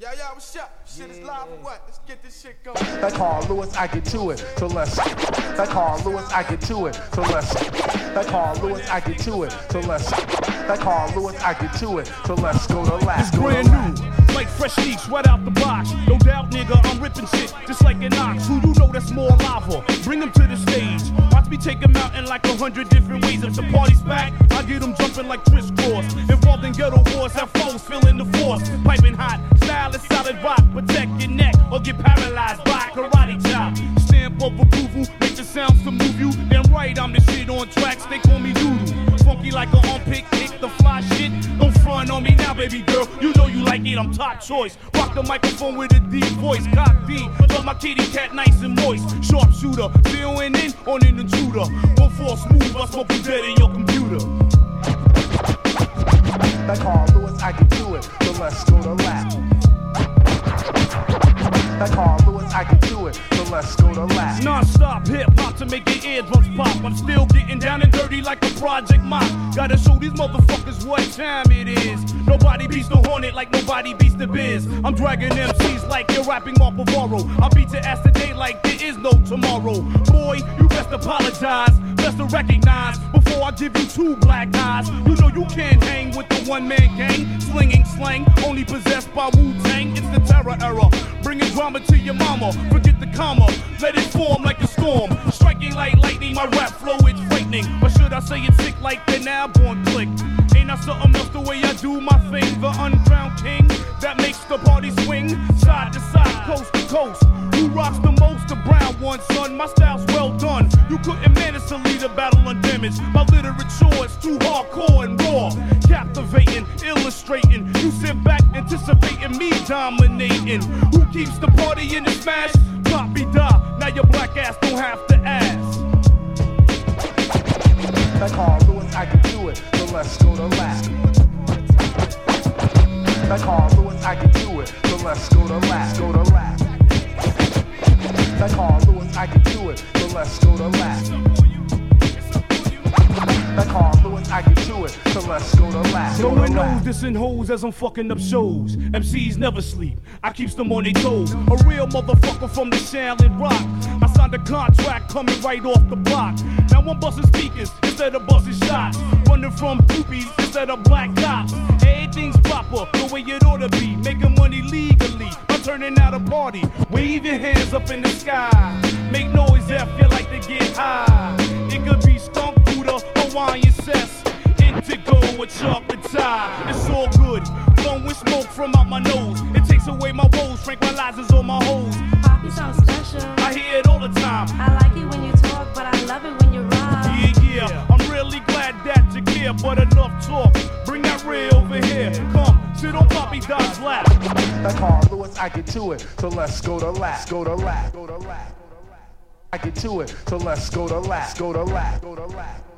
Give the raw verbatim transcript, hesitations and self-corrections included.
Yo, yo, what's up? Shit is live or what? Let's get this shit going. That Carl Lewis, I get to it, so let's. That Carl Lewis, I get to it, so let's. That Carl Lewis, I get to it, so let's. That Carl Lewis, I get to it, so let's go to last. It's brand new, like fresh leaks right out the box. No doubt, nigga, I'm ripping shit just like an ox. Who you know that's more lava? Bring him to the stage. Watch me take him out in like a hundred different ways. If the party's back, I get him jumping like crisscross. Involved in ghetto wars, have foes feeling the force. Piping hot, style is solid rock. Protect your neck or get paralyzed by a karate chop. Stamp of approval, make the sounds to move you. Then right, I'm the shit on tracks, they call me doodle. Funky like an armpit, kick the fly shit. Don't front on me now, baby girl. You know you like it, I'm top choice. Rock the microphone with a deep voice. Cock D, love my kitty cat nice and moist. Sharpshooter, zeroing in on an intruder. One fall smooth, I smoke you dead in your computer. That Carl Lewis, I get to it, so let's go to last. That Carl Lewis, I get to it, so let's go to last. Non-stop hip-hop to make your eardrums pop. I'm still getting down and dirty like a Project Mop. Gotta show these motherfuckers what time it is. Nobody beats the Hornet like nobody beats the Biz. I'm dragging M Cs like you're rapping Mark Bavaro. I'll beat your ass today like there is no tomorrow. Boy, you best apologize, best to recognize before I give you two black eyes. You know you can't hang with the one-man gang, slinging slang, only possessed by Wu-Tang. It's the terror era, bringing drama to your mama. Forget the comma, let it form like a storm. Striking like lightning, my rap flow is frightening. Or should I say it's sick like the now born click? Ain't I something else the way I do my thing? The uncrowned king that makes the party swing side to side, coast to coast. Who rocks the most? The brown one, son. My style's well done. You couldn't manage to lead a battle undamaged. My literature is too hardcore and raw, captivating, illustrating. You sit back anticipating me dominating. Who keeps the party in the smash? Poppy die. Now your black ass don't have to ask. That Carl Lewis, I get to it, so let's go to last. That Carl Lewis, I get to it, so let's go to last. Go to last. That Carl Lewis, I get to it, so let's go to last. That Carl Lewis, I get to it, so let's go to last. Throwing nose, dissing hoes as I'm fucking up shows. M Cs never sleep, I keeps them on their toes. A real motherfucker from the Shaolin Rock. I signed a contract coming right off the block. Now I'm busting speakers instead of busting shots. Running from groupies instead of black cops. Everything's proper the way it ought to be. Making money legally by turning out a party. Wave your hands up in the sky. Make noise if you like to get high. It could be skunk Buddha, Hawaiian cess, indigo or chocolate tie. It's all good, blowing smoke from out my nose. It takes away my woes, tranquilizes all my hoes. Pop, you sound special. I hear it all the time. I like it when you talk, but I love it when you rhyme. Yeah, yeah, I'm really glad that you care, but enough talk. Bring that real over here. Come, sit on Poppy Dog's lap. That Carl Lewis, I get to it, so let's go to last. Go to last. Go to last. I get to it, so let's go to last. Go to last. Go to last.